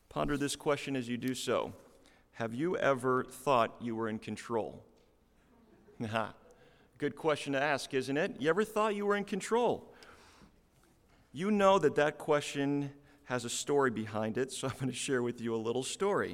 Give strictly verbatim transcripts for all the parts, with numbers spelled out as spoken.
Ponder this question as you do so. Have you ever thought you were in control? Good question to ask, isn't it? You ever thought you were in control? You know that that question has a story behind it, so I'm going to share with you a little story.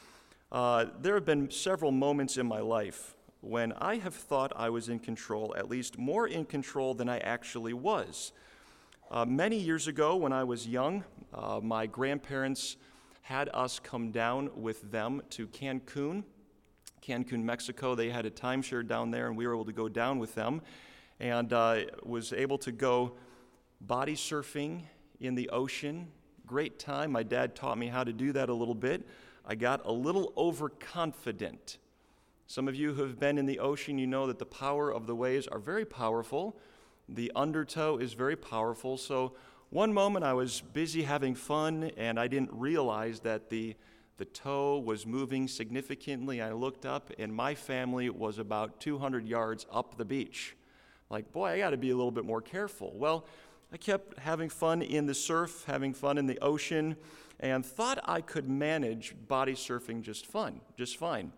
Uh, there have been several moments in my life when I have thought I was in control, at least more in control than I actually was. Uh, many years ago, when I was young, uh, my grandparents had us come down with them to Cancun, Cancun, Mexico. They had a timeshare down there, and we were able to go down with them, and uh, was able to go body surfing in the ocean. Great time. My dad taught me how to do that a little bit. I got a little overconfident. Some of you who have been in the ocean, you know that the power of the waves are very powerful. The undertow is very powerful. So one moment I was busy having fun, and I didn't realize that the, the tow was moving significantly. I looked up, and my family was about two hundred yards up the beach. Like, boy, I got to be a little bit more careful. Well, I kept having fun in the surf, having fun in the ocean, and thought I could manage body surfing just fun, just fine.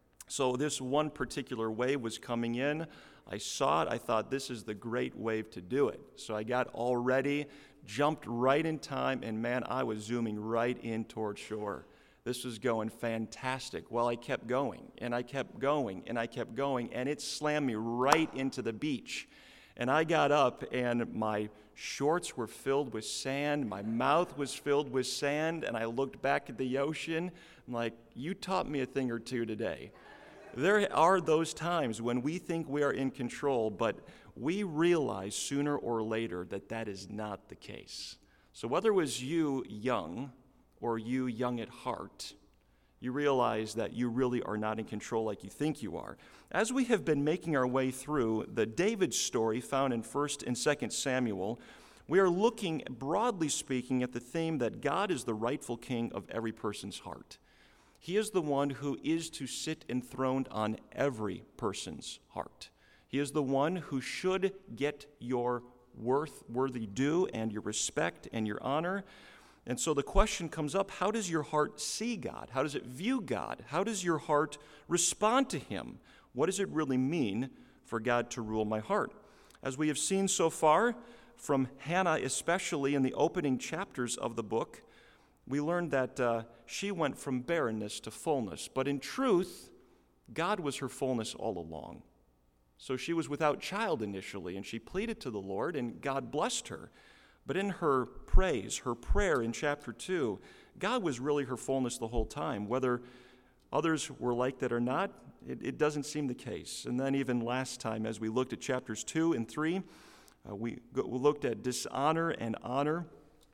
So this one particular wave was coming in. I saw it. I thought, this is the great wave to do it. So I got all ready, jumped right in time, and man, I was zooming right in toward shore. This was going fantastic. Well, I kept going, and I kept going, and I kept going, and it slammed me right into the beach. And I got up, and my shorts were filled with sand, my mouth was filled with sand, and I looked back at the ocean. I'm like, you taught me a thing or two today. There are those times when we think we are in control, but we realize sooner or later that that is not the case. So whether it was you young or you young at heart, you realize that you really are not in control like you think you are. As we have been making our way through the David story found in First and Second Samuel, we are looking, broadly speaking, at the theme that God is the rightful king of every person's heart. He is the one who is to sit enthroned on every person's heart. He is the one who should get your worth, worthy due and your respect and your honor. And so the question comes up, how does your heart see God? How does it view God? How does your heart respond to him? What does it really mean for God to rule my heart? As we have seen so far, from Hannah especially in the opening chapters of the book, we learned that uh, she went from barrenness to fullness. But in truth, God was her fullness all along. So she was without child initially, and she pleaded to the Lord, and God blessed her. But in her praise, her prayer in chapter two, God was really her fullness the whole time. Whether others were like that or not, it, it doesn't seem the case. And then even last time, as we looked at chapters two and three, uh, we, go, we looked at dishonor and honor.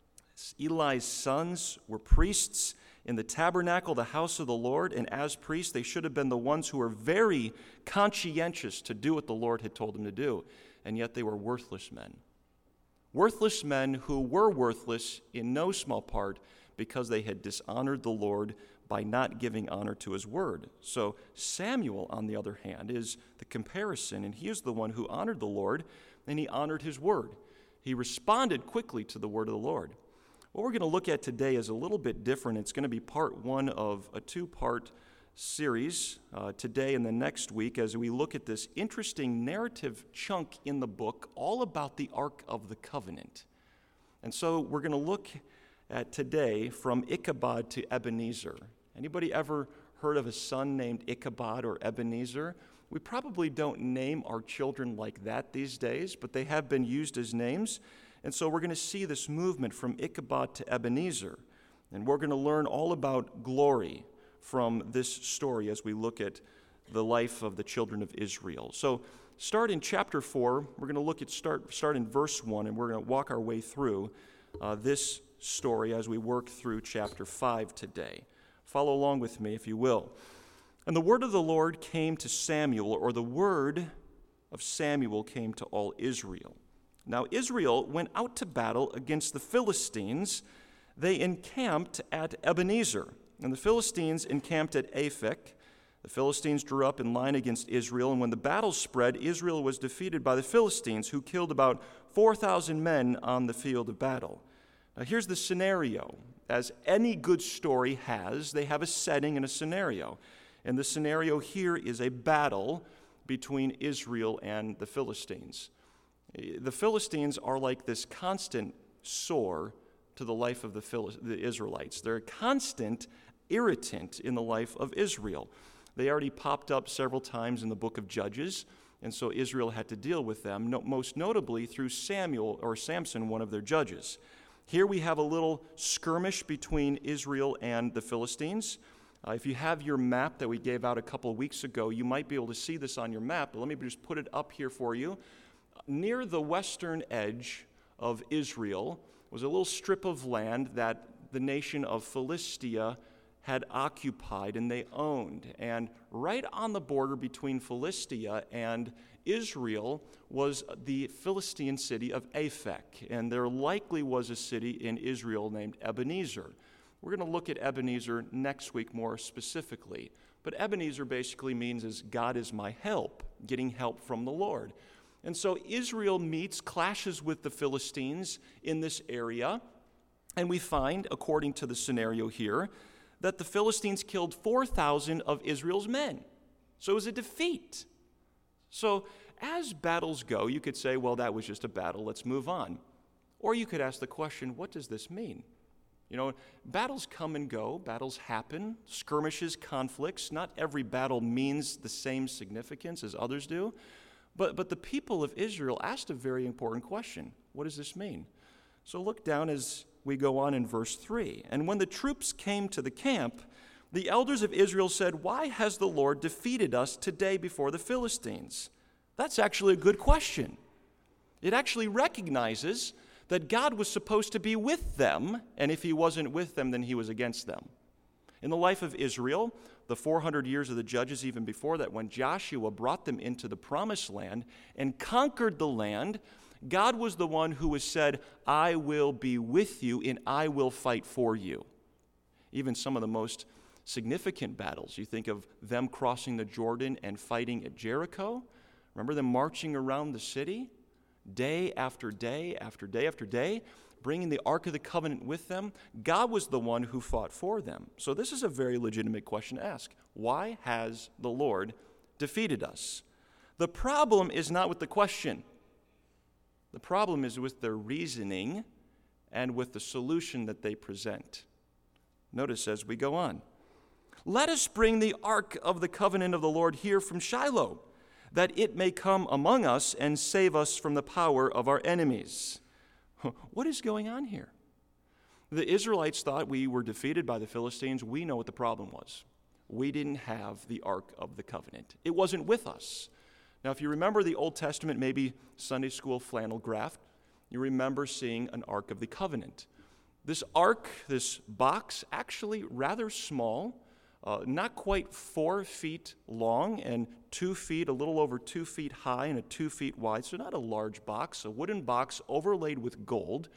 Eli's sons were priests in the tabernacle, the house of the Lord, and as priests, they should have been the ones who were very conscientious to do what the Lord had told them to do, and yet they were worthless men. Worthless men who were worthless in no small part because they had dishonored the Lord by not giving honor to his word. So Samuel, on the other hand, is the comparison, and he is the one who honored the Lord, and he honored his word. He responded quickly to the word of the Lord. What we're going to look at today is a little bit different. It's going to be part one of a two-part series uh, today and the next week as we look at this interesting narrative chunk in the book all about the Ark of the Covenant. And so we're going to look at today from Ichabod to Ebenezer. Anybody ever heard of a son named Ichabod or Ebenezer? We probably don't name our children like that these days, but they have been used as names. And so we're going to see this movement from Ichabod to Ebenezer. And we're going to learn all about glory from this story as we look at the life of the children of Israel. So start in chapter four. We're going to look at start start in verse one, and we're going to walk our way through uh, this story as we work through chapter five today. Follow along with me, if you will. And the word of the Lord came to Samuel, or the word of Samuel came to all Israel. Now Israel went out to battle against the Philistines. They encamped at Ebenezer, and the Philistines encamped at Aphek. The Philistines drew up in line against Israel, and when the battle spread, Israel was defeated by the Philistines, who killed about four thousand men on the field of battle. Now here's the scenario. As any good story has, they have a setting and a scenario. And the scenario here is a battle between Israel and the Philistines. The Philistines are like this constant sore to the life of the, Phil- the Israelites. They're a constant irritant in the life of Israel. They already popped up several times in the book of Judges, and so Israel had to deal with them, no, most notably through Samuel or Samson, one of their judges. Here we have a little skirmish between Israel and the Philistines. Uh, if you have your map that we gave out a couple of weeks ago, you might be able to see this on your map, but let me just put it up here for you. Near the western edge of Israel was a little strip of land that the nation of Philistia had occupied and they owned. And right on the border between Philistia and Israel was the Philistine city of Aphek, and there likely was a city in Israel named Ebenezer. We're going to look at Ebenezer next week more specifically, but Ebenezer basically means is God is my help, getting help from the Lord. And so Israel meets, clashes with the Philistines in this area, and we find, according to the scenario here, that the Philistines killed four thousand of Israel's men. So it was a defeat. So as battles go, you could say, well, that was just a battle, let's move on. Or you could ask the question, what does this mean? You know, battles come and go, battles happen, skirmishes, conflicts. Not every battle means the same significance as others do. But, but the people of Israel asked a very important question. What does this mean? So look down as we go on in verse three. And when the troops came to the camp, the elders of Israel said, why has the Lord defeated us today before the Philistines? That's actually a good question. It actually recognizes that God was supposed to be with them, and if he wasn't with them, then he was against them. In the life of Israel, the four hundred years of the judges, even before that, when Joshua brought them into the promised land and conquered the land, God was the one who was said, I will be with you and I will fight for you. Even some of the most significant battles, you think of them crossing the Jordan and fighting at Jericho. Remember them marching around the city day after day after day after day, bringing the Ark of the Covenant with them? God was the one who fought for them. So this is a very legitimate question to ask. Why has the Lord defeated us? The problem is not with the question. The problem is with their reasoning and with the solution that they present. Notice as we go on. Let us bring the Ark of the Covenant of the Lord here from Shiloh, that it may come among us and save us from the power of our enemies. What is going on here? The Israelites thought we were defeated by the Philistines. We know what the problem was. We didn't have the Ark of the Covenant. It wasn't with us. Now, if you remember the Old Testament, maybe Sunday school flannel graph, you remember seeing an Ark of the Covenant. This ark, this box, actually rather small, uh, not quite four feet long and two feet, a little over two feet high and a two feet wide, so not a large box, a wooden box overlaid with gold,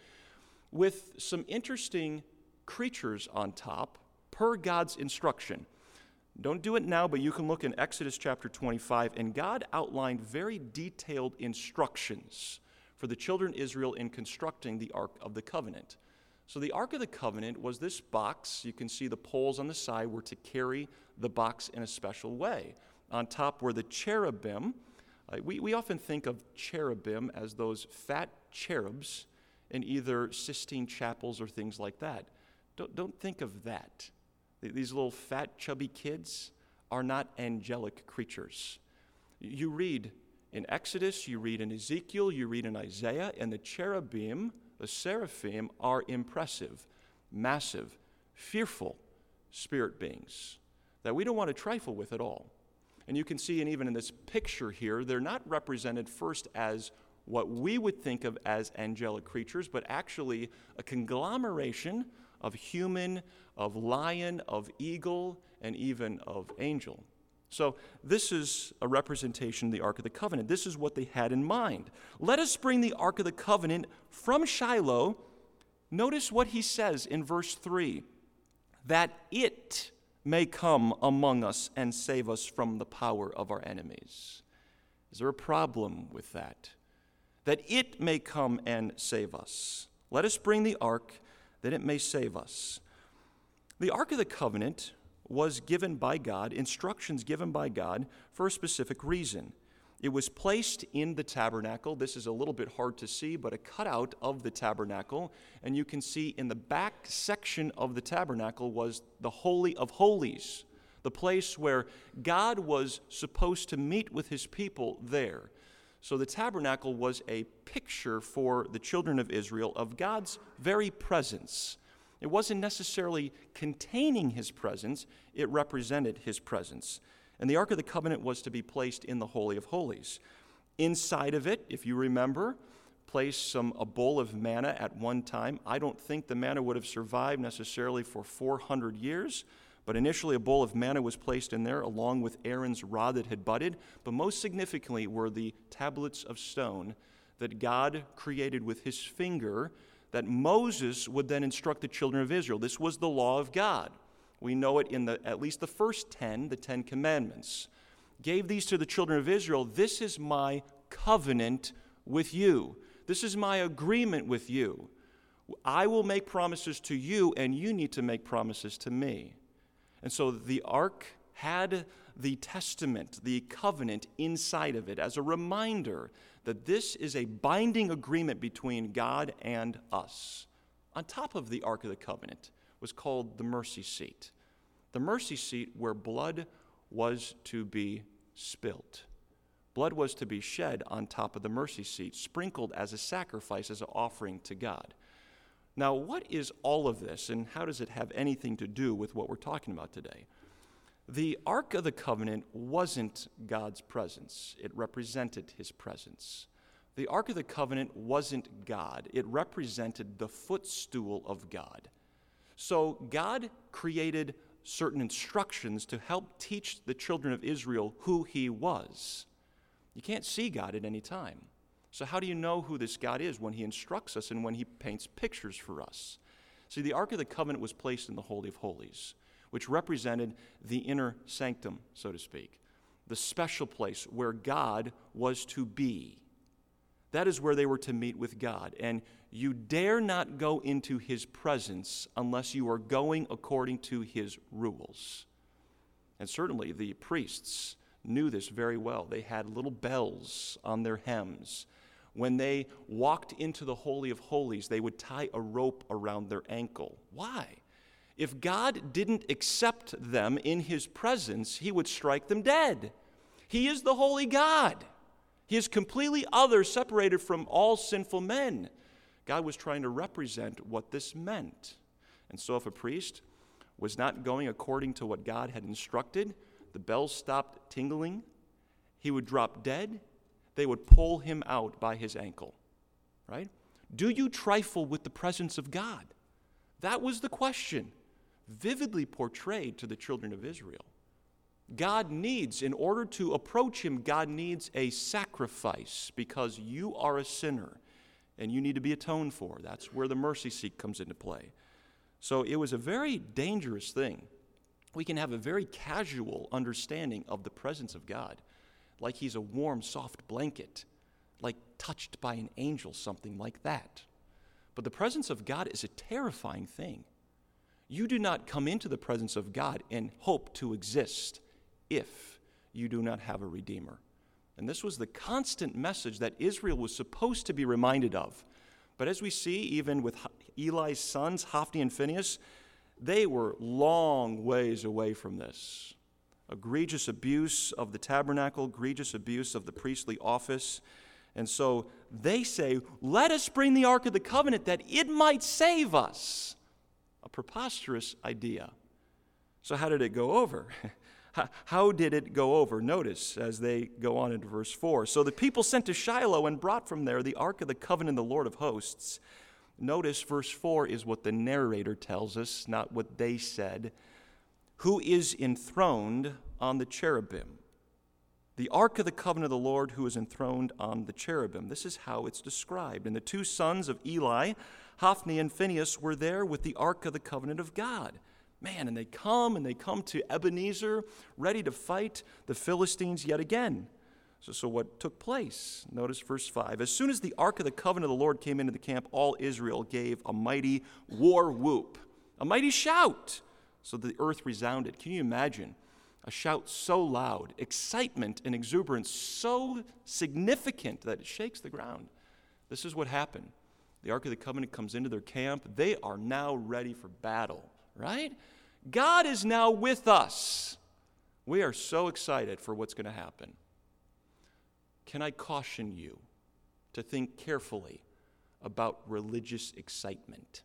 with some interesting creatures on top per God's instruction. Don't do it now, but you can look in Exodus chapter twenty-five, and God outlined very detailed instructions for the children of Israel in constructing the Ark of the Covenant. So the Ark of the Covenant was this box. You can see the poles on the side were to carry the box in a special way. On top were the cherubim. Uh, we, we often think of cherubim as those fat cherubs in either Sistine chapels or things like that. Don't, don't think of that. These little fat, chubby kids are not angelic creatures. You read in Exodus, you read in Ezekiel, you read in Isaiah, and the cherubim, the seraphim, are impressive, massive, fearful spirit beings that we don't want to trifle with at all. And you can see, and even in this picture here, they're not represented first as what we would think of as angelic creatures, but actually a conglomeration of human, of lion, of eagle, and even of angel. So this is a representation of the Ark of the Covenant. This is what they had in mind. Let us bring the Ark of the Covenant from Shiloh. Notice what he says in verse three, that it may come among us and save us from the power of our enemies. Is there a problem with that? That it may come and save us. Let us bring the ark that it may save us. The Ark of the Covenant was given by God, instructions given by God for a specific reason. It was placed in the tabernacle. This is a little bit hard to see, but a cutout of the tabernacle. And you can see in the back section of the tabernacle was the Holy of Holies, the place where God was supposed to meet with his people there. So the tabernacle was a picture for the children of Israel of God's very presence. It wasn't necessarily containing his presence, it represented his presence. And the Ark of the Covenant was to be placed in the Holy of Holies. Inside of it, if you remember, placed some a bowl of manna at one time. I don't think the manna would have survived necessarily for four hundred years, but initially a bowl of manna was placed in there along with Aaron's rod that had budded. But most significantly were the tablets of stone that God created with his finger that Moses would then instruct the children of Israel. This was the law of God. We know it in the at least the first ten, the Ten Commandments. Gave these to the children of Israel. This is my covenant with you. This is my agreement with you. I will make promises to you, and you need to make promises to me. And so the ark had the testament, the covenant inside of it as a reminder that this is a binding agreement between God and us. On top of the Ark of the Covenant was called the mercy seat. The mercy seat where blood was to be spilt. Blood was to be shed on top of the mercy seat, sprinkled as a sacrifice, as an offering to God. Now, what is all of this, and how does it have anything to do with what we're talking about today? The Ark of the Covenant wasn't God's presence. It represented his presence. The Ark of the Covenant wasn't God. It represented the footstool of God. So God created certain instructions to help teach the children of Israel who he was. You can't see God at any time. So how do you know who this God is when he instructs us and when he paints pictures for us? See, the Ark of the Covenant was placed in the Holy of Holies, which represented the inner sanctum, so to speak, the special place where God was to be. That is where they were to meet with God. And you dare not go into his presence unless you are going according to his rules. And certainly the priests knew this very well. They had little bells on their hems. When they walked into the Holy of Holies, they would tie a rope around their ankle. Why? If God didn't accept them in his presence, he would strike them dead. He is the holy God. He is completely other, separated from all sinful men. God was trying to represent what this meant. And so if a priest was not going according to what God had instructed, the bells stopped tingling, he would drop dead, they would pull him out by his ankle. Right? Do you trifle with the presence of God? That was the question, vividly portrayed to the children of Israel. God needs, in order to approach him, God needs a sacrifice because you are a sinner and you need to be atoned for. That's where the mercy seat comes into play. So it was a very dangerous thing. We can have a very casual understanding of the presence of God, like he's a warm, soft blanket, like touched by an angel, something like that. But the presence of God is a terrifying thing. You do not come into the presence of God and hope to exist if you do not have a Redeemer. And this was the constant message that Israel was supposed to be reminded of. But as we see, even with Eli's sons, Hophni and Phinehas, they were long ways away from this. Egregious abuse of the tabernacle, egregious abuse of the priestly office. And so they say, let us bring the Ark of the Covenant that it might save us. A preposterous idea. So how did it go over? How did it go over? Notice as they go on into verse four. So the people sent to Shiloh and brought from there the Ark of the Covenant of the Lord of hosts. Notice verse four is what the narrator tells us, not what they said. Who is enthroned on the cherubim. The Ark of the Covenant of the Lord who is enthroned on the cherubim. This is how it's described. And the two sons of Eli, Hophni and Phinehas, were there with the Ark of the Covenant of God. Man, and they come and they come to Ebenezer, ready to fight the Philistines yet again. So, so what took place? Notice verse five. As soon as the ark of the covenant of the Lord came into the camp, all Israel gave a mighty war whoop, a mighty shout, so the earth resounded. Can you imagine a shout so loud, excitement and exuberance so significant that it shakes the ground? This is what happened. The ark of the covenant comes into their camp. They are now ready for battle, right? God is now with us. We are so excited for what's going to happen. Can I caution you to think carefully about religious excitement?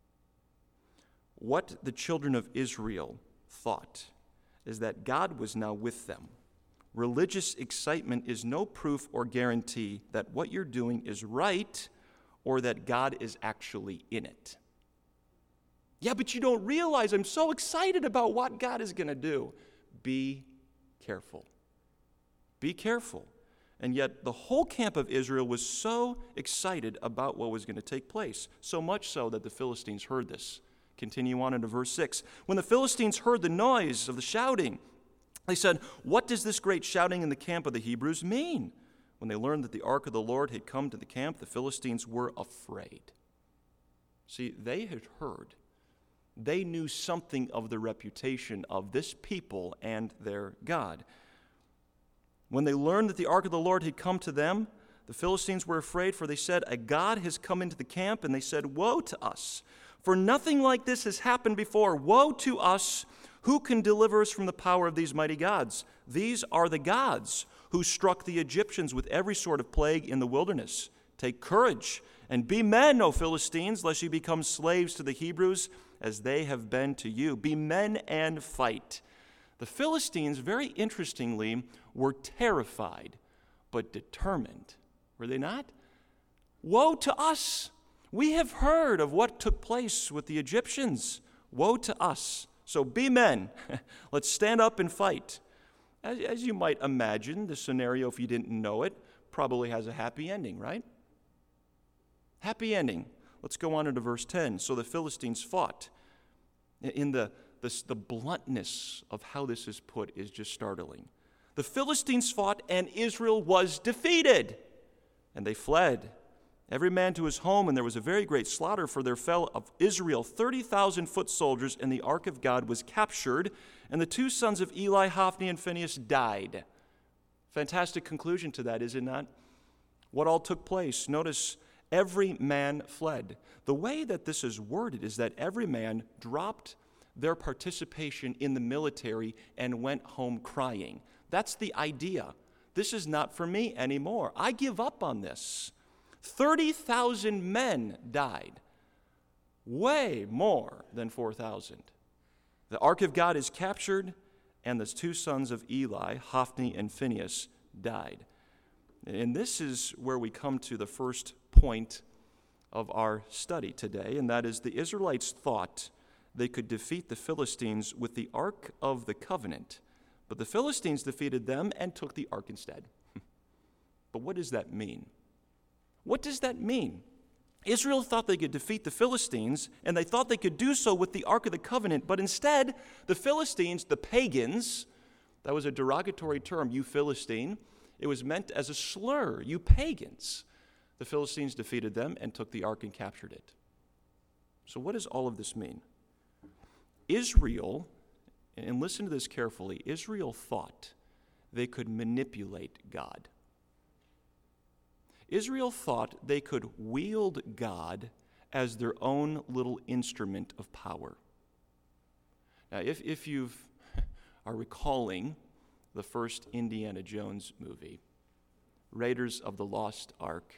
What the children of Israel thought is that God was now with them. Religious excitement is no proof or guarantee that what you're doing is right or that God is actually in it. Yeah, but you don't realize I'm so excited about what God is going to do. Be careful. Be careful. And yet the whole camp of Israel was so excited about what was going to take place, so much so that the Philistines heard this. Continue on into verse six. When the Philistines heard the noise of the shouting, they said, "What does this great shouting in the camp of the Hebrews mean?" When they learned that the ark of the Lord had come to the camp, the Philistines were afraid. See, they had heard. They knew something of the reputation of this people and their God. When they learned that the ark of the Lord had come to them, the Philistines were afraid, for they said, "A god has come into the camp." And they said, "Woe to us, for nothing like this has happened before. Woe to us! Who can deliver us from the power of these mighty gods? These are the gods who struck the Egyptians with every sort of plague in the wilderness. Take courage and be men, O Philistines, lest you become slaves to the Hebrews, as they have been to you. Be men and fight." The Philistines, very interestingly, were terrified, but determined. Were they not? Woe to us! We have heard of what took place with the Egyptians. Woe to us! So be men. Let's stand up and fight. As, as you might imagine, the scenario, if you didn't know it, probably has a happy ending, right? Happy ending. Let's go on into verse ten. So the Philistines fought. In the, the, the bluntness of how this is put is just startling. The Philistines fought, and Israel was defeated. And they fled, every man to his home, and there was a very great slaughter, for there fell of Israel thirty thousand foot soldiers, and the ark of God was captured, and the two sons of Eli, Hophni and Phinehas, died. Fantastic conclusion to that, is it not? What all took place? Notice, every man fled. The way that this is worded is that every man dropped their participation in the military and went home crying. That's the idea. This is not for me anymore. I give up on this. thirty thousand men died. Way more than four thousand. The ark of God is captured, and the two sons of Eli, Hophni and Phinehas, died. And this is where we come to the first point of our study today, and that is the Israelites thought they could defeat the Philistines with the Ark of the Covenant, but the Philistines defeated them and took the ark instead. But what does that mean? What does that mean? Israel thought they could defeat the Philistines, and they thought they could do so with the Ark of the Covenant, but instead, the Philistines, the pagans, that was a derogatory term, you Philistine, it was meant as a slur, you pagans. The Philistines defeated them and took the ark and captured it. So what does all of this mean? Israel, and listen to this carefully, Israel thought they could manipulate God. Israel thought they could wield God as their own little instrument of power. Now, if, if you are recalling the first Indiana Jones movie, Raiders of the Lost Ark,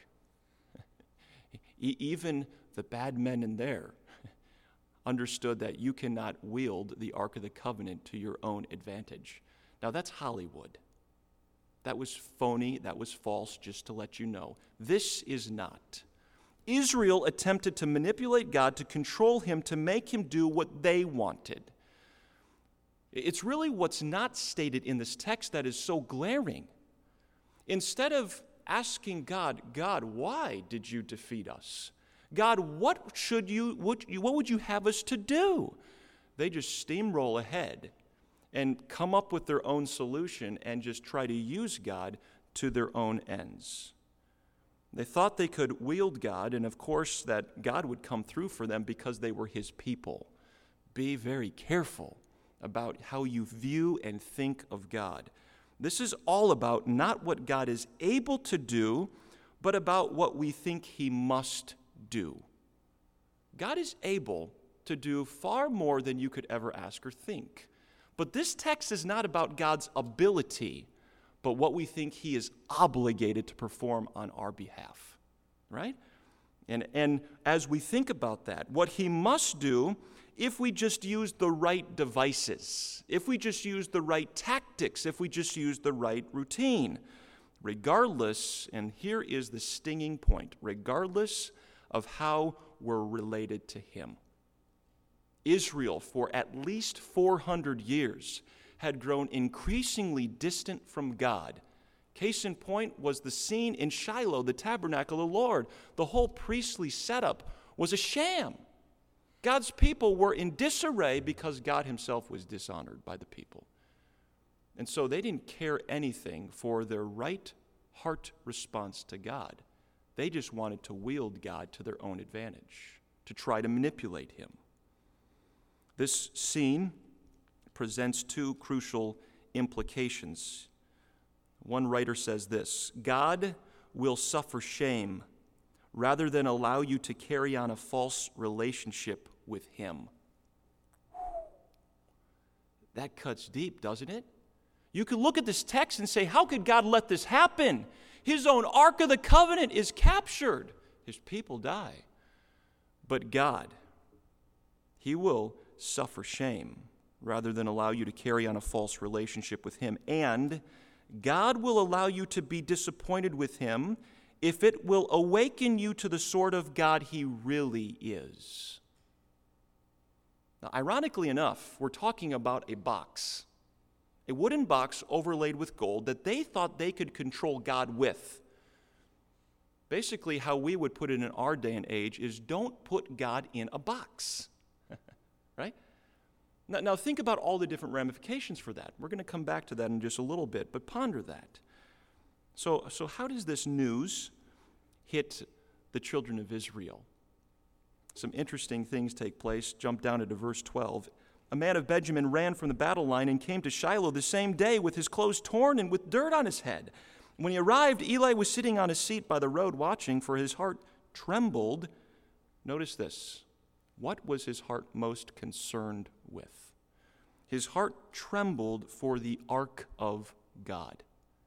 e- even the bad men in there understood that you cannot wield the Ark of the Covenant to your own advantage. Now, that's Hollywood. That was phony, that was false, just to let you know. This is not. Israel attempted to manipulate God, to control him, to make him do what they wanted. It's really what's not stated in this text that is so glaring. Instead of asking God, God, why did you defeat us? God, what should you, what, what would you have us to do? They just steamroll ahead and come up with their own solution and just try to use God to their own ends. They thought they could wield God, and of course that God would come through for them because they were his people. Be very careful about how you view and think of God. This is all about not what God is able to do, but about what we think he must do. God is able to do far more than you could ever ask or think. But this text is not about God's ability, but what we think he is obligated to perform on our behalf, right? And, and as we think about that, what he must do, if we just use the right devices, if we just use the right tactics, if we just use the right routine, regardless, and here is the stinging point, regardless of how we're related to him. Israel, for at least four hundred years, had grown increasingly distant from God. Case in point was the scene in Shiloh, the tabernacle of the Lord. The whole priestly setup was a sham. God's people were in disarray because God himself was dishonored by the people. And so they didn't care anything for their right heart response to God. They just wanted to wield God to their own advantage, to try to manipulate him. This scene presents two crucial implications. One writer says this: God will suffer shame rather than allow you to carry on a false relationship with him. That cuts deep, doesn't it? You could look at this text and say, how could God let this happen? His own Ark of the Covenant is captured. His people die. But God, he will suffer shame rather than allow you to carry on a false relationship with him. And God will allow you to be disappointed with him if it will awaken you to the sort of God he really is. Now, ironically enough, we're talking about a box, a wooden box overlaid with gold that they thought they could control God with. Basically, how we would put it in our day and age is don't put God in a box, right? Now, now think about all the different ramifications for that. We're going to come back to that in just a little bit, but ponder that. So, so how does this news hit the children of Israel? Some interesting things take place. Jump down into verse twelve. A man of Benjamin ran from the battle line and came to Shiloh the same day with his clothes torn and with dirt on his head. When he arrived, Eli was sitting on his seat by the road watching, for his heart trembled. Notice this. What was his heart most concerned with? His heart trembled for the ark of God.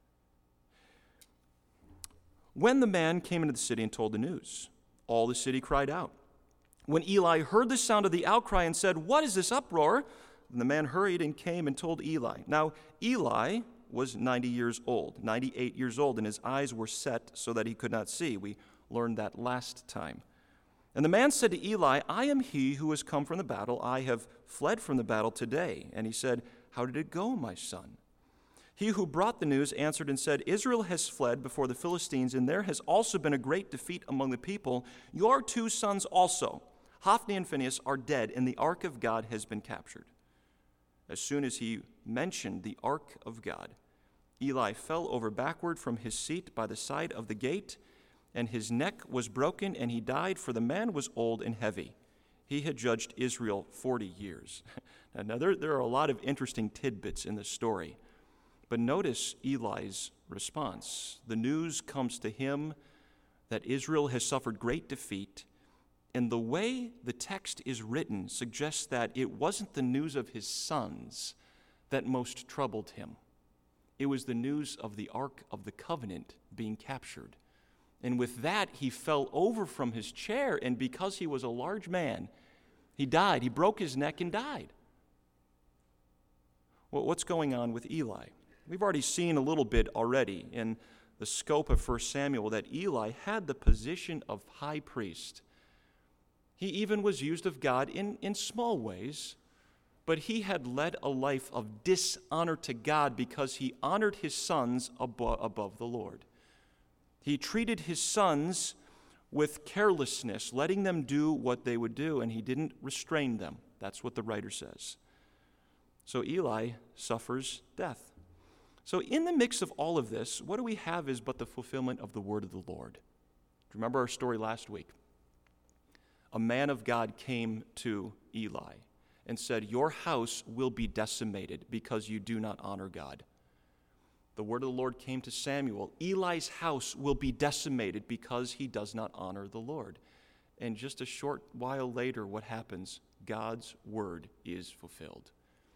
When the man came into the city and told the news, all the city cried out. When Eli heard the sound of the outcry and said, "What is this uproar?" the man hurried and came and told Eli. Now, Eli was ninety years old, ninety-eight years old, and his eyes were set so that he could not see. We learned that last time. And the man said to Eli, "I am he who has come from the battle. I have fled from the battle today." And he said, "How did it go, my son?" He who brought the news answered and said, "Israel has fled before the Philistines, and there has also been a great defeat among the people. Your two sons also, Hophni and Phinehas, are dead, and the ark of God has been captured." As soon as he mentioned the ark of God, Eli fell over backward from his seat by the side of the gate, and his neck was broken, and he died, for the man was old and heavy. He had judged Israel forty years. Now, there, there are a lot of interesting tidbits in this story. But notice Eli's response. The news comes to him that Israel has suffered great defeat, and the way the text is written suggests that it wasn't the news of his sons that most troubled him. It was the news of the Ark of the Covenant being captured. And with that, he fell over from his chair, and because he was a large man, he died. He broke his neck and died. Well, what's going on with Eli? We've already seen a little bit already in the scope of First Samuel that Eli had the position of high priest. He even was used of God in, in small ways, but he had led a life of dishonor to God because he honored his sons abo- above the Lord. He treated his sons with carelessness, letting them do what they would do, and he didn't restrain them. That's what the writer says. So Eli suffers death. So in the mix of all of this, what do we have is but the fulfillment of the word of the Lord. Do you remember our story last week? A man of God came to Eli and said, "Your house will be decimated because you do not honor God." The word of the Lord came to Samuel. Eli's house will be decimated because he does not honor the Lord. And just a short while later, what happens? God's word is fulfilled.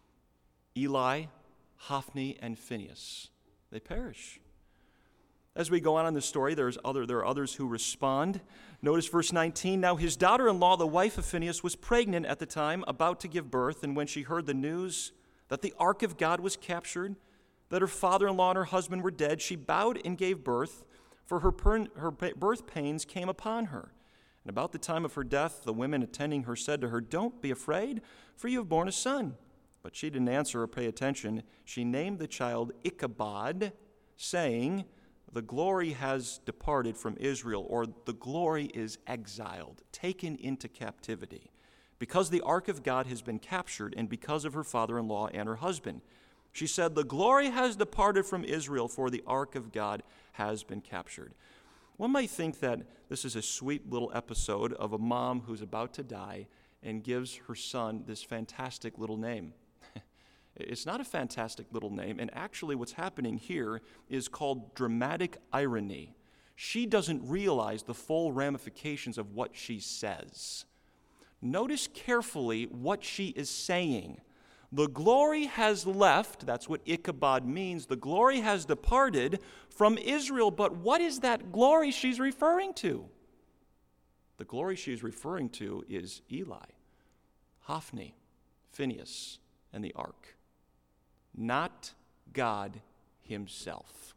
Eli, Hophni, and Phinehas, they perish. As we go on in the story, there's other, there are others who respond. Notice verse nineteen. Now his daughter-in-law, the wife of Phinehas, was pregnant at the time, about to give birth, and when she heard the news that the ark of God was captured, that her father-in-law and her husband were dead, she bowed and gave birth, for her, per- her birth pains came upon her. And about the time of her death, the women attending her said to her, "Don't be afraid, for you have borne a son." But she didn't answer or pay attention. She named the child Ichabod, saying, "The glory has departed from Israel," or "the glory is exiled, taken into captivity, because the ark of God has been captured, and because of her father-in-law and her husband." She said, "The glory has departed from Israel, for the ark of God has been captured." One might think that this is a sweet little episode of a mom who's about to die and gives her son this fantastic little name. It's not a fantastic little name, and actually what's happening here is called dramatic irony. She doesn't realize the full ramifications of what she says. Notice carefully what she is saying. The glory has left, that's what Ichabod means, the glory has departed from Israel, but what is that glory she's referring to? The glory she's referring to is Eli, Hophni, Phinehas, and the ark, not God himself.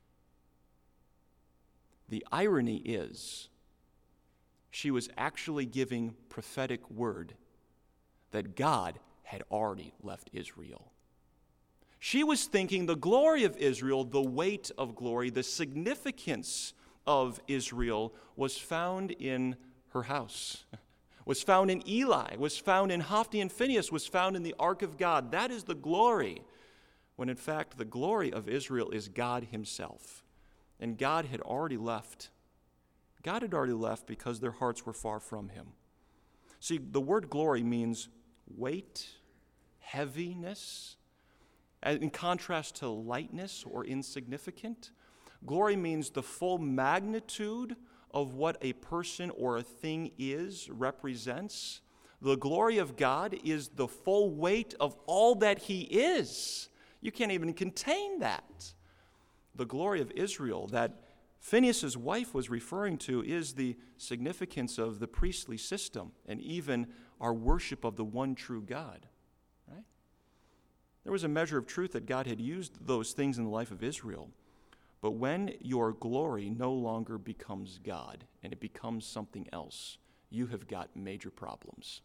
The irony is, she was actually giving prophetic word that God had already left Israel. She was thinking the glory of Israel, the weight of glory, the significance of Israel was found in her house, was found in Eli, was found in Hophni and Phinehas, was found in the ark of God. That is the glory, when in fact the glory of Israel is God himself. And God had already left. God had already left because their hearts were far from him. See, the word glory means weight, heaviness, in contrast to lightness or insignificant. Glory means the full magnitude of what a person or a thing is, represents. The glory of God is the full weight of all that he is. You can't even contain that. The glory of Israel that Phinehas' wife was referring to is the significance of the priestly system and even our worship of the one true God. Right? There was a measure of truth that God had used those things in the life of Israel. But when your glory no longer becomes God and it becomes something else, you have got major problems.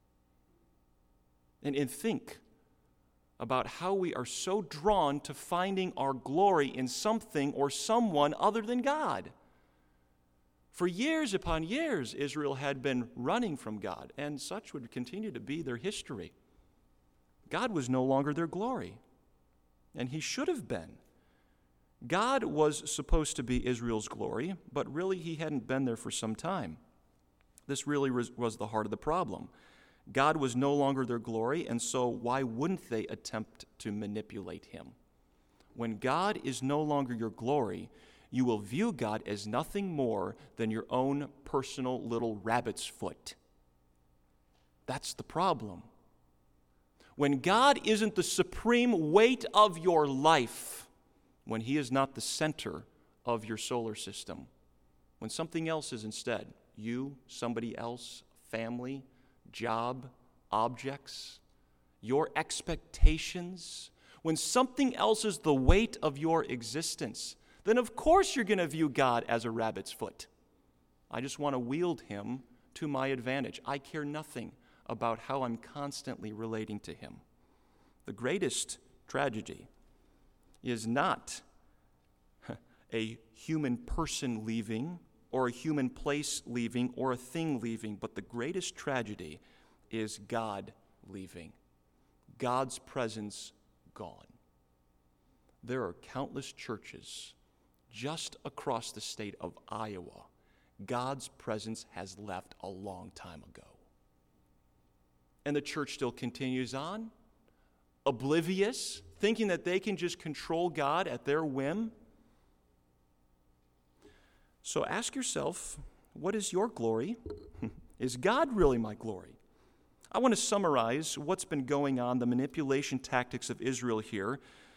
And, and think about how we are so drawn to finding our glory in something or someone other than God. For years upon years, Israel had been running from God, and such would continue to be their history. God was no longer their glory, and he should have been. God was supposed to be Israel's glory, but really he hadn't been there for some time. This really was the heart of the problem. God was no longer their glory, and so why wouldn't they attempt to manipulate him? When God is no longer your glory, you will view God as nothing more than your own personal little rabbit's foot. That's the problem. When God isn't the supreme weight of your life, when he is not the center of your solar system, when something else is instead, you, somebody else, family, job, objects, your expectations, when something else is the weight of your existence, then of course you're going to view God as a rabbit's foot. I just want to wield him to my advantage. I care nothing about how I'm constantly relating to him. The greatest tragedy is not a human person leaving or a human place leaving or a thing leaving, but the greatest tragedy is God leaving, God's presence gone. there are countless churches just across the state of Iowa. God's presence has left a long time ago. And the church still continues on, oblivious, thinking that they can just control God at their whim. So ask yourself, what is your glory? Is God really my glory? I want to summarize what's been going on, the manipulation tactics of Israel here.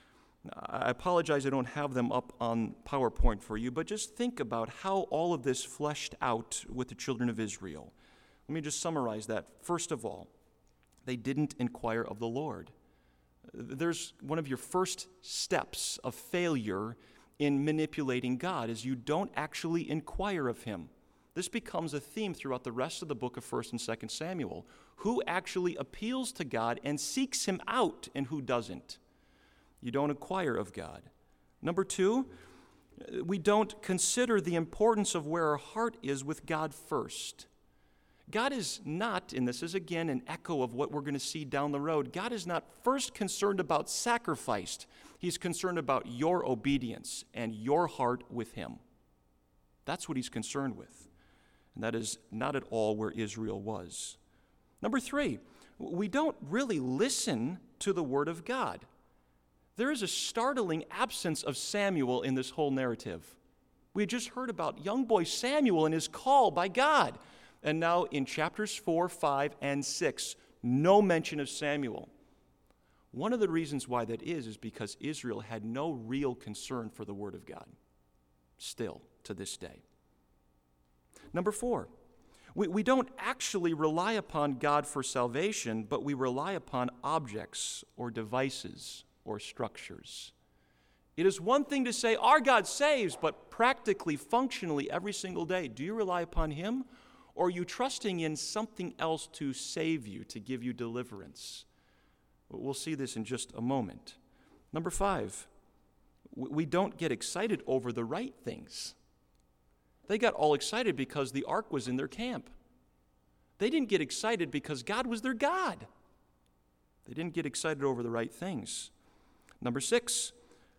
I apologize I don't have them up on PowerPoint for you, but just think about how all of this fleshed out with the children of Israel. Let me just summarize that. First of all, they didn't inquire of the Lord. There's one of your first steps of failure in manipulating God is you don't actually inquire of him. This becomes a theme throughout the rest of the book of First and Second Samuel. Who actually appeals to God and seeks him out and who doesn't? You don't inquire of God. Number two, we don't consider the importance of where our heart is with God first. God is not, and this is again an echo of what we're going to see down the road, God is not first concerned about sacrifice. He's concerned about your obedience and your heart with him. That's what he's concerned with. And that is not at all where Israel was. Number three, we don't really listen to the word of God. There is a startling absence of Samuel in this whole narrative. We had just heard about young boy Samuel and his call by God. And now in chapters four, five, and six, no mention of Samuel. One of the reasons why that is is because Israel had no real concern for the word of God, still to this day. Number four, we, we don't actually rely upon God for salvation, but we rely upon objects or devices or structures. It is one thing to say, our God saves, but practically, functionally, every single day, do you rely upon him? Or are you trusting in something else to save you, to give you deliverance? We'll see this in just a moment. Number five, we don't get excited over the right things. They got all excited because the ark was in their camp. They didn't get excited because God was their God. They didn't get excited over the right things. Number six,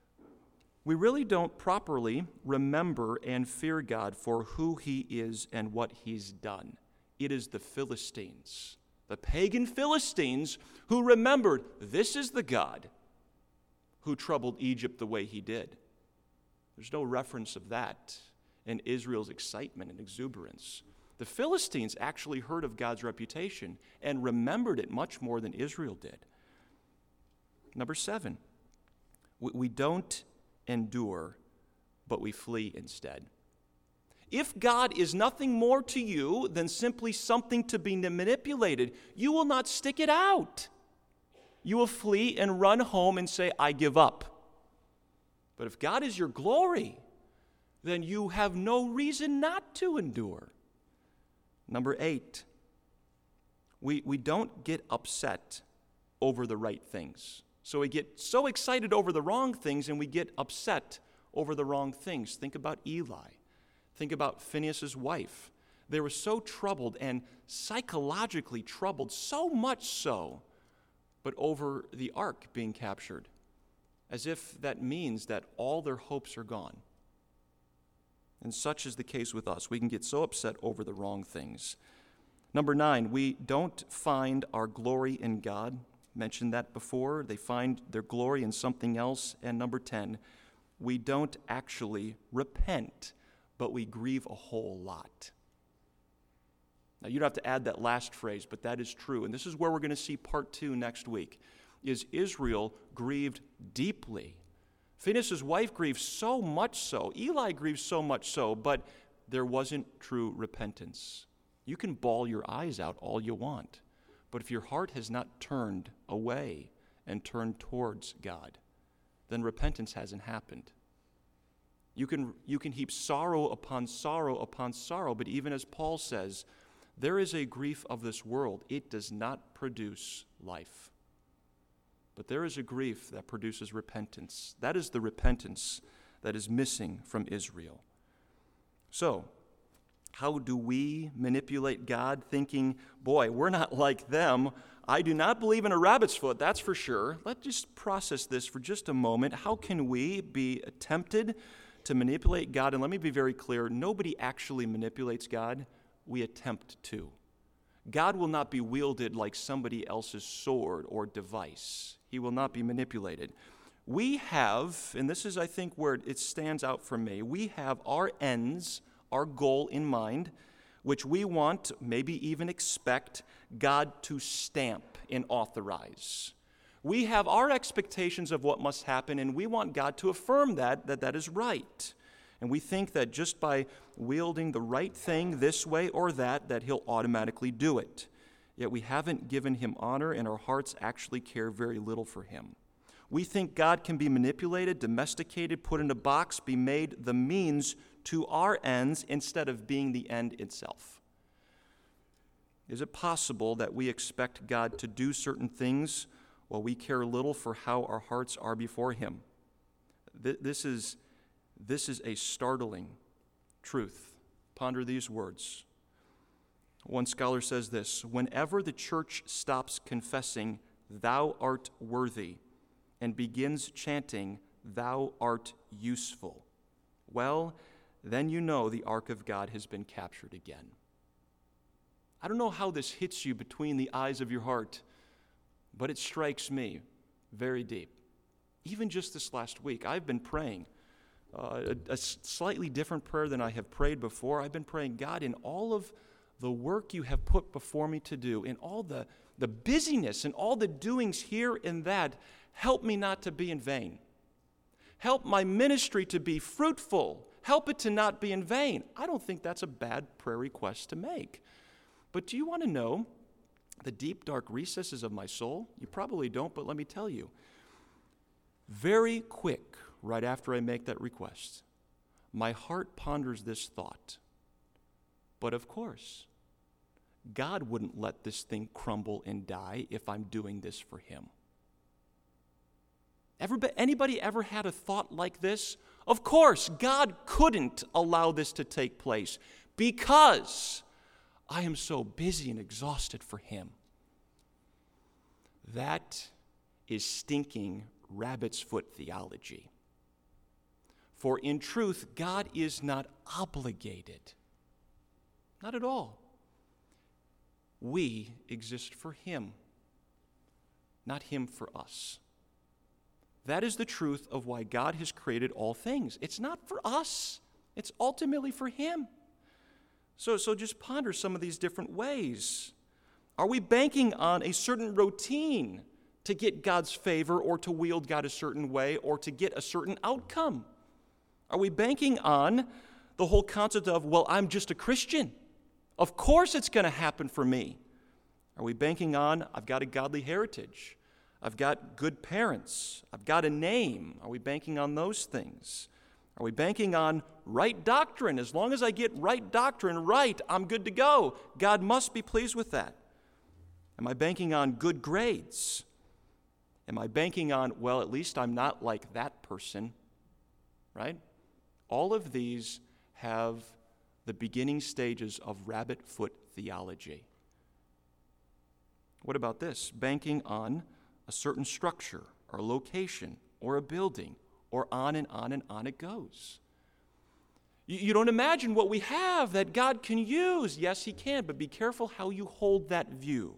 we really don't properly remember and fear God for who he is and what he's done. It is the Philistines, the pagan Philistines, who remembered this is the God who troubled Egypt the way he did. There's no reference of that in Israel's excitement and exuberance. The Philistines actually heard of God's reputation and remembered it much more than Israel did. Number seven, we don't endure, but we flee instead. If God is nothing more to you than simply something to be manipulated, you will not stick it out. You will flee and run home and say, I give up. But if God is your glory, then you have no reason not to endure. Number eight, we, we don't get upset over the right things. So we get so excited over the wrong things and we get upset over the wrong things. Think about Eli. Think about Phinehas' wife. They were so troubled and psychologically troubled, so much so, but over the ark being captured, as if that means that all their hopes are gone. And such is the case with us. We can get so upset over the wrong things. Number nine, we don't find our glory in God. Mentioned that before. They find their glory in something else. And number ten, we don't actually repent, but we grieve a whole lot. Now, you don't have to add that last phrase, but that is true. And this is where we're going to see part two next week, is Israel grieved deeply. Phinehas' wife grieved so much so. Eli grieved so much so, but there wasn't true repentance. You can bawl your eyes out all you want, but if your heart has not turned away and turned towards God, then repentance hasn't happened. You can, you can heap sorrow upon sorrow upon sorrow, but even as Paul says, there is a grief of this world. It does not produce life. But there is a grief that produces repentance. That is the repentance that is missing from Israel. So, how do we manipulate God thinking, boy, we're not like them. I do not believe in a rabbit's foot, that's for sure. Let's just process this for just a moment. How can we be tempted to manipulate God? And let me be very clear, nobody actually manipulates God. We attempt to. God will not be wielded like somebody else's sword or device. He will not be manipulated. We have, and this is, I think, where it stands out for me, we have our ends, our goal in mind, which we want, maybe even expect, God to stamp and authorize. We have our expectations of what must happen, and we want God to affirm that, that that is right. And we think that just by wielding the right thing this way or that, that he'll automatically do it. Yet we haven't given him honor, and our hearts actually care very little for him. We think God can be manipulated, domesticated, put in a box, be made the means to our ends instead of being the end itself. Is it possible that we expect God to do certain things while we care little for how our hearts are before him? This is, this is a startling truth. Ponder these words. One scholar says this: whenever the church stops confessing, "Thou art worthy," and begins chanting, "Thou art useful," well, then you know the ark of God has been captured again. I don't know how this hits you between the eyes of your heart, but it strikes me very deep. Even just this last week, I've been praying uh, a, a slightly different prayer than I have prayed before. I've been praying, God, in all of the work you have put before me to do, in all the, the busyness and all the doings here and that, help me not to be in vain. Help my ministry to be fruitful. Help it to not be in vain. I don't think that's a bad prayer request to make. But do you want to know the deep, dark recesses of my soul? You probably don't, but let me tell you. Very quick, right after I make that request, my heart ponders this thought. But of course, God wouldn't let this thing crumble and die if I'm doing this for him. Ever, anybody ever had a thought like this? Of course, God couldn't allow this to take place because I am so busy and exhausted for him. That is stinking rabbit's foot theology. For in truth, God is not obligated. Not at all. We exist for him, not him for us. That is the truth of why God has created all things. It's not for us. It's ultimately for him. So, so just ponder some of these different ways. Are we banking on a certain routine to get God's favor or to wield God a certain way or to get a certain outcome? Are we banking on the whole concept of, well, I'm just a Christian. Of course it's going to happen for me. Are we banking on, I've got a godly heritage. I've got good parents. I've got a name. Are we banking on those things? Are we banking on right doctrine? As long as I get right doctrine right, I'm good to go. God must be pleased with that. Am I banking on good grades? Am I banking on, well, at least I'm not like that person, right? All of these have the beginning stages of rabbit foot theology. What about this? Banking on a certain structure or location or a building, or on and on and on it goes. You, you don't imagine what we have that God can use. Yes, he can, but be careful how you hold that view.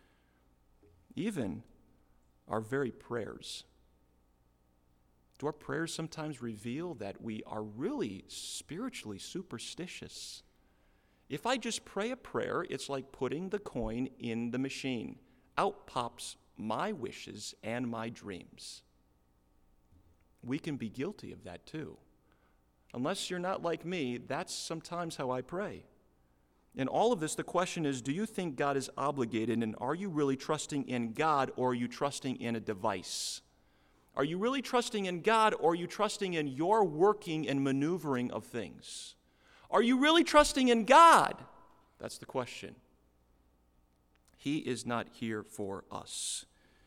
Even our very prayers. Do our prayers sometimes reveal that we are really spiritually superstitious? If I just pray a prayer, it's like putting the coin in the machine. Out pops my wishes and my dreams. We can be guilty of that too. Unless you're not like me, that's sometimes how I pray. In all of this, the question is, do you think God is obligated, and are you really trusting in God, or are you trusting in a device? Are you really trusting in God, or are you trusting in your working and maneuvering of things? Are you really trusting in God? That's the question. He is not here for us.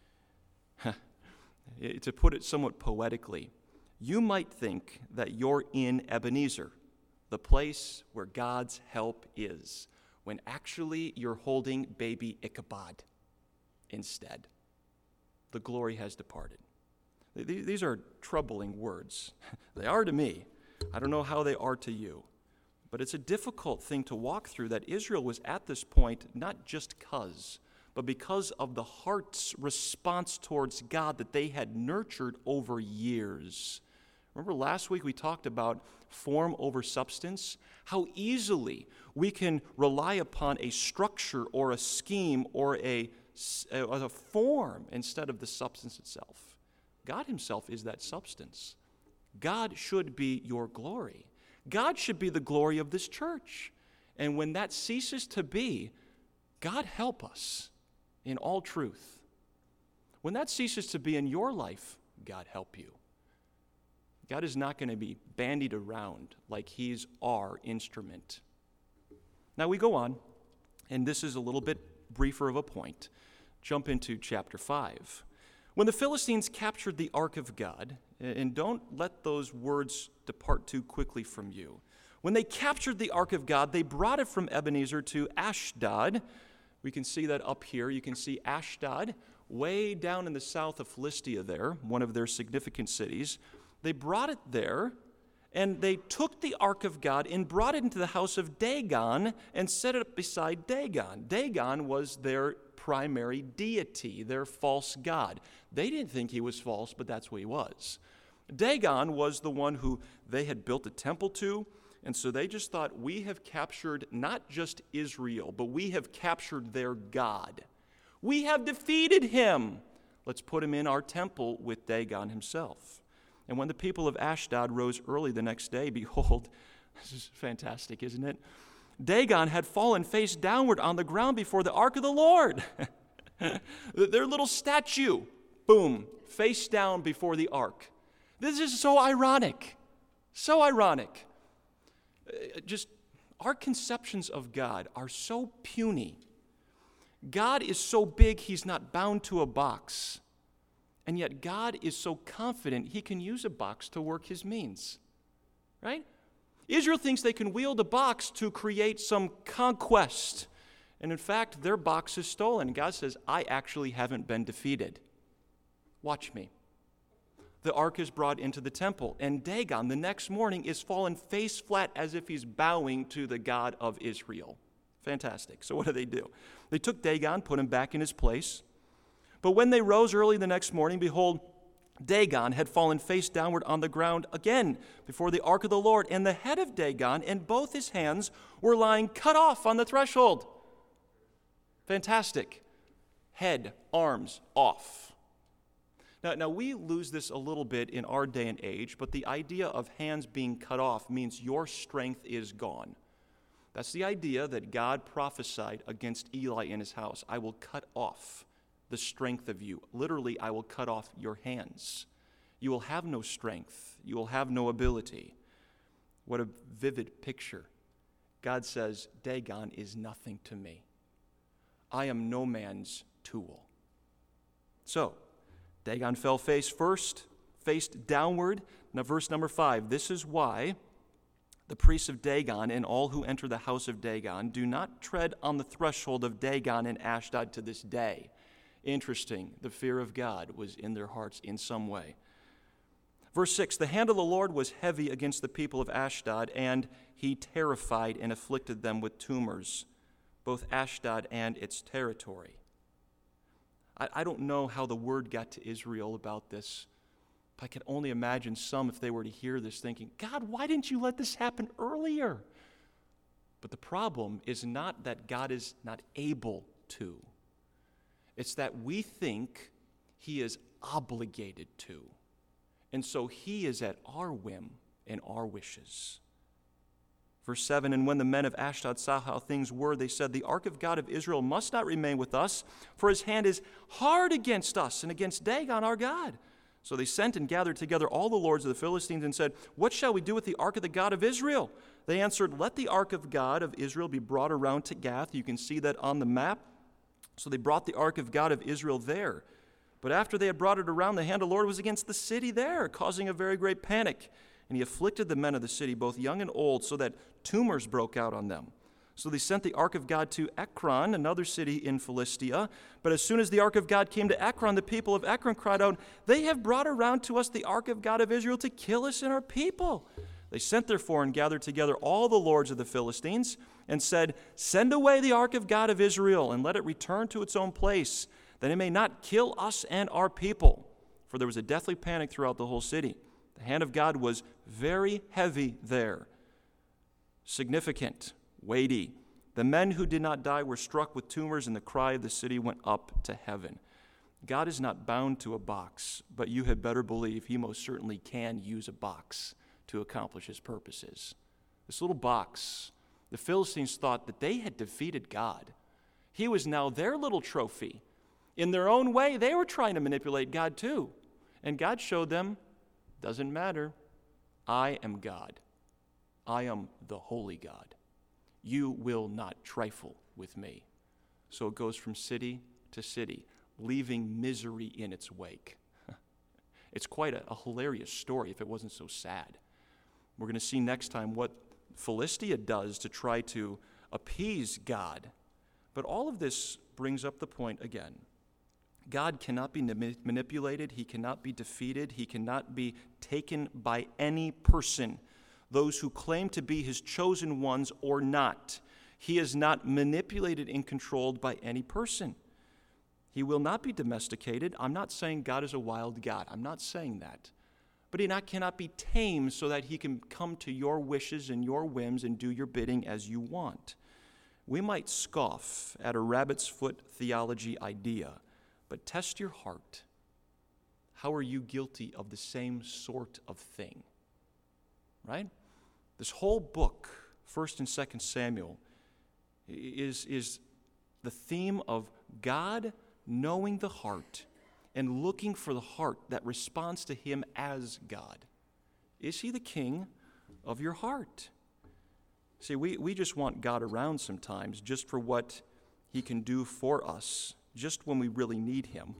To put it somewhat poetically, you might think that you're in Ebenezer, the place where God's help is, when actually you're holding baby Ichabod. instead. The glory has departed. These are troubling words. They are to me. I don't know how they are to you. But it's a difficult thing to walk through that Israel was at this point not just because, but because of the heart's response towards God that they had nurtured over years. Remember last week we talked about form over substance? How easily we can rely upon a structure or a scheme or a, a form instead of the substance itself. God himself is that substance. God should be your glory. God should be the glory of this church. And when that ceases to be, God help us in all truth. When that ceases to be in your life, God help you. God is not going to be bandied around like he's our instrument. Now we go on, and this is a little bit briefer of a point. Jump into chapter five. When the Philistines captured the ark of God, and don't let those words depart too quickly from you. When they captured the ark of God, they brought it from Ebenezer to Ashdod. We can see that up here. You can see Ashdod way down in the south of Philistia there, one of their significant cities. They brought it there, and they took the ark of God and brought it into the house of Dagon and set it up beside Dagon. Dagon was their primary deity, their false god. They didn't think he was false, but that's what he was. Dagon was the one who they had built a temple to, and so they just thought, we have captured not just Israel, but we have captured their God. We have defeated him. Let's put him in our temple with Dagon himself. And when the people of Ashdod rose early the next day, behold, this is fantastic, isn't it? Dagon had fallen face downward on the ground before the ark of the Lord. Their little statue, boom, face down before the ark. This is so ironic, so ironic. Uh, just our conceptions of God are so puny. God is so big he's not bound to a box. And yet God is so confident he can use a box to work his means. Right? Israel thinks they can wield a box to create some conquest. And in fact, their box is stolen. God says, I actually haven't been defeated. Watch me. The ark is brought into the temple, and Dagon the next morning is fallen face flat as if he's bowing to the God of Israel. Fantastic. So what do they do? They took Dagon, put him back in his place. But when they rose early the next morning, behold, Dagon had fallen face downward on the ground again before the ark of the Lord, and the head of Dagon and both his hands were lying cut off on the threshold. Fantastic. Head, arms off. Now, now, we lose this a little bit in our day and age, but the idea of hands being cut off means your strength is gone. That's the idea that God prophesied against Eli in his house. I will cut off the strength of you. Literally, I will cut off your hands. You will have no strength. You will have no ability. What a vivid picture. God says, Dagon is nothing to me. I am no man's tool. So, Dagon fell face first, faced downward. Now, verse number five. This is why the priests of Dagon and all who enter the house of Dagon do not tread on the threshold of Dagon and Ashdod to this day. Interesting. The fear of God was in their hearts in some way. Verse six. The hand of the Lord was heavy against the people of Ashdod, and he terrified and afflicted them with tumors, both Ashdod and its territory. I don't know how the word got to Israel about this, but I can only imagine some, if they were to hear this, thinking, God, why didn't you let this happen earlier? But the problem is not that God is not able to. It's that we think he is obligated to. And so he is at our whim and our wishes. Verse seven, and when the men of Ashdod saw how things were, they said, the ark of God of Israel must not remain with us, for his hand is hard against us and against Dagon our God. So they sent and gathered together all the lords of the Philistines and said, what shall we do with the ark of the God of Israel? They answered, let the ark of God of Israel be brought around to Gath. You can see that on the map. So they brought the ark of God of Israel there. But after they had brought it around, the hand of the Lord was against the city there, causing a very great panic. And he afflicted the men of the city, both young and old, so that tumors broke out on them. So they sent the ark of God to Ekron, another city in Philistia. But as soon as the ark of God came to Ekron, the people of Ekron cried out, "They have brought around to us the ark of God of Israel to kill us and our people." They sent therefore and gathered together all the lords of the Philistines and said, "Send away the ark of God of Israel and let it return to its own place, that it may not kill us and our people." For there was a deathly panic throughout the whole city. The hand of God was very heavy there. Significant. Weighty. The men who did not die were struck with tumors, and the cry of the city went up to heaven. God is not bound to a box, but you had better believe he most certainly can use a box to accomplish his purposes. This little box, the Philistines thought that they had defeated God. He was now their little trophy. In their own way, they were trying to manipulate God too. And God showed them, doesn't matter. I am God. I am the holy God. You will not trifle with me. So it goes from city to city, leaving misery in its wake. It's quite a, a hilarious story if it wasn't so sad. We're going to see next time what Philistia does to try to appease God. But all of this brings up the point again. God cannot be manipulated. He cannot be defeated. He cannot be taken by any person, those who claim to be his chosen ones or not. He is not manipulated and controlled by any person. He will not be domesticated. I'm not saying God is a wild God. I'm not saying that. But he not, cannot be tamed so that he can come to your wishes and your whims and do your bidding as you want. We might scoff at a rabbit's foot theology idea, but test your heart. How are you guilty of the same sort of thing? Right? This whole book, First and Second Samuel, is, is the theme of God knowing the heart and looking for the heart that responds to him as God. Is he the king of your heart? See, we, we just want God around sometimes just for what he can do for us, just when we really need him.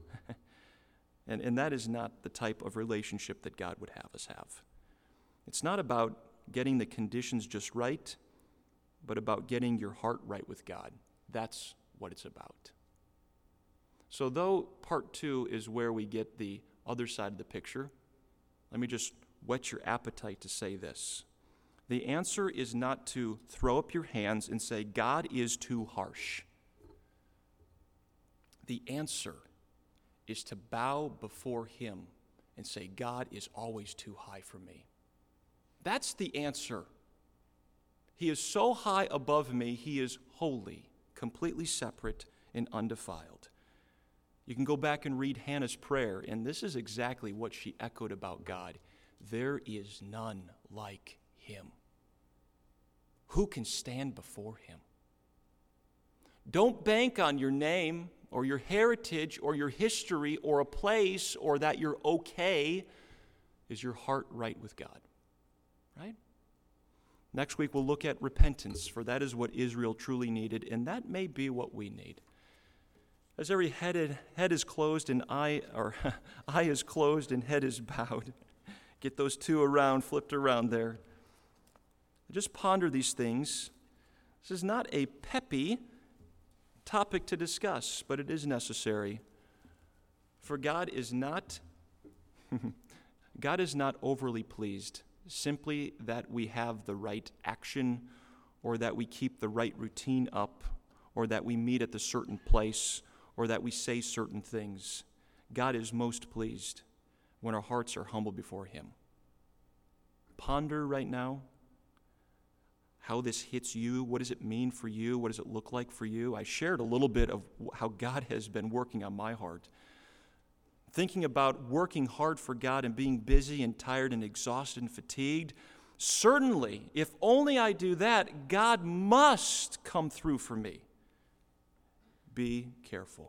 and, and that is not the type of relationship that God would have us have. It's not about getting the conditions just right, but about getting your heart right with God. That's what it's about. So though part two is where we get the other side of the picture, let me just whet your appetite to say this. The answer is not to throw up your hands and say, God is too harsh. The answer is to bow before him and say, God is always too high for me. That's the answer. He is so high above me, he is holy, completely separate and undefiled. You can go back and read Hannah's prayer, and this is exactly what she echoed about God. There is none like him. Who can stand before him? Don't bank on your name or your heritage or your history or a place or that you're okay. Is your heart right with God? Right? Next week we'll look at repentance, for that is what Israel truly needed, and that may be what we need. As every head, head is closed and eye, or eye is closed and head is bowed. Get those two around, flipped around there. Just ponder these things. This is not a peppy topic to discuss, but it is necessary. For God is not, God is not overly pleased simply that we have the right action or that we keep the right routine up or that we meet at the certain place or that we say certain things. God is most pleased when our hearts are humble before him. Ponder right now how this hits you. What does it mean for you? What does it look like for you? I shared a little bit of how God has been working on my heart. Thinking about working hard for God and being busy and tired and exhausted and fatigued. Certainly, if only I do that, God must come through for me. Be careful.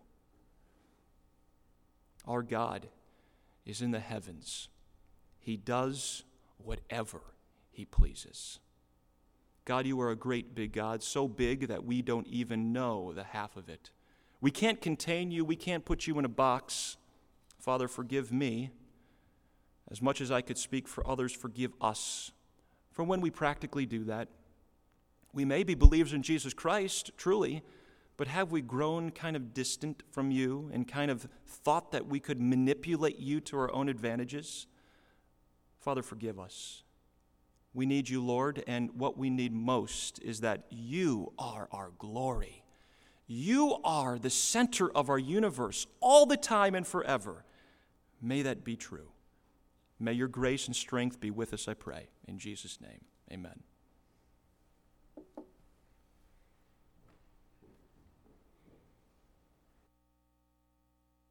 Our God is in the heavens. He does whatever he pleases. God, you are a great big God, so big that we don't even know the half of it. We can't contain you. We can't put you in a box. Father, forgive me. As much as I could speak for others, forgive us for when we practically do that. We may be believers in Jesus Christ, truly, but have we grown kind of distant from you and kind of thought that we could manipulate you to our own advantages? Father, forgive us. We need you, Lord, and what we need most is that you are our glory. You are the center of our universe all the time and forever. May that be true. May your grace and strength be with us, I pray. In Jesus' name, amen.